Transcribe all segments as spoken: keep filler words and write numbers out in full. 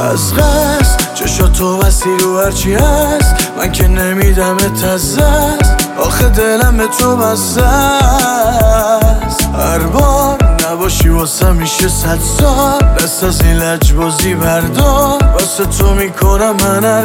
از قصد چشاتو بستی رو هرچی هست، من که نمیدمت از دست، آخه دلم به تو بسته است. هر بار نباشی واسه میشه صد سال، دست از این لجبازی بردار، واسه تو میکنم من هر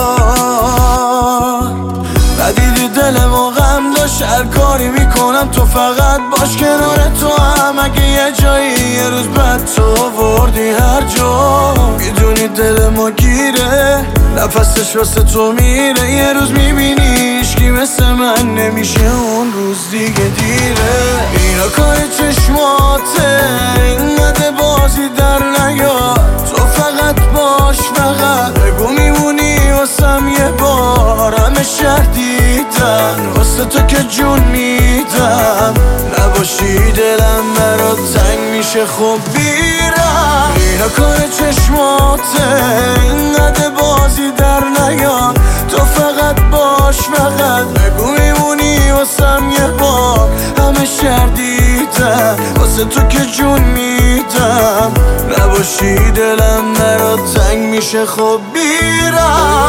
کار. ندیدی دلم و غم داشت، هر کاری میکنم تو فقط باش کنار تو هم. اگه یه جایی یه روز بعد تو وردی هر جا، میدونی دل ما گیره، نفسش واسه تو میره. یه روز میبینی هیچکی مثل من نمیشه، اون روز دیگه دیره. اینا کار چشماته، اینقدر بازی در نیار، تو فقط باش، فقط بگو میمونی واسم یه بار. همه شهر دیدن واسه تو که جون میدم، نباشی دلم برات تنگ میشه، خب بیرم. اینا کار چشماته، اینقدر بازی در نیار، تو فقط باش، فقط بگو میمونی واسم یه بار. همه شهر دیدن واسه تو که جون میدم، نباشی دلم برات تنگ میشه، خب بیرم.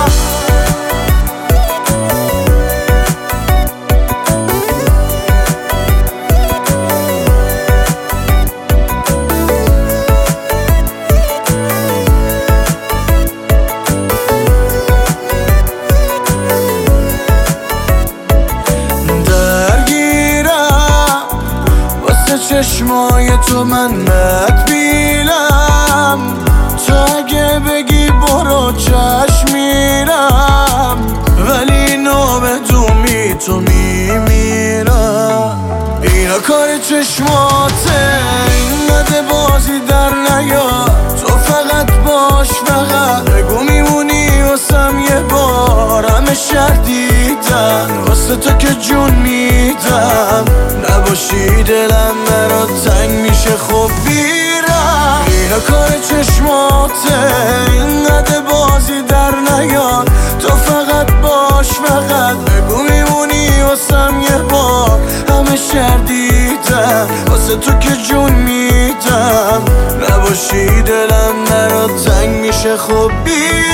چشمای تو من مدبیلم، تو اگه بگی برو چشم میرم، ولی اینو بدونی تو میمیرم. اینا کار چشماته، اینقدر بازی در نیار، تو فقط باش، فقط بگو میمونی واسم یه بار. همه شهر دیدن واسه تو که جون میدم، نباشی دلم برات تنگ میشه، خب بیرم. اینا کار چشماته، اینقدر بازی در نیار، تو فقط باش، فقط بگو میمونی واسم یه بار. همه شهر دیدن واسه تو که جون میدم، نباشی دلم برات تنگ میشه، خب بیرم.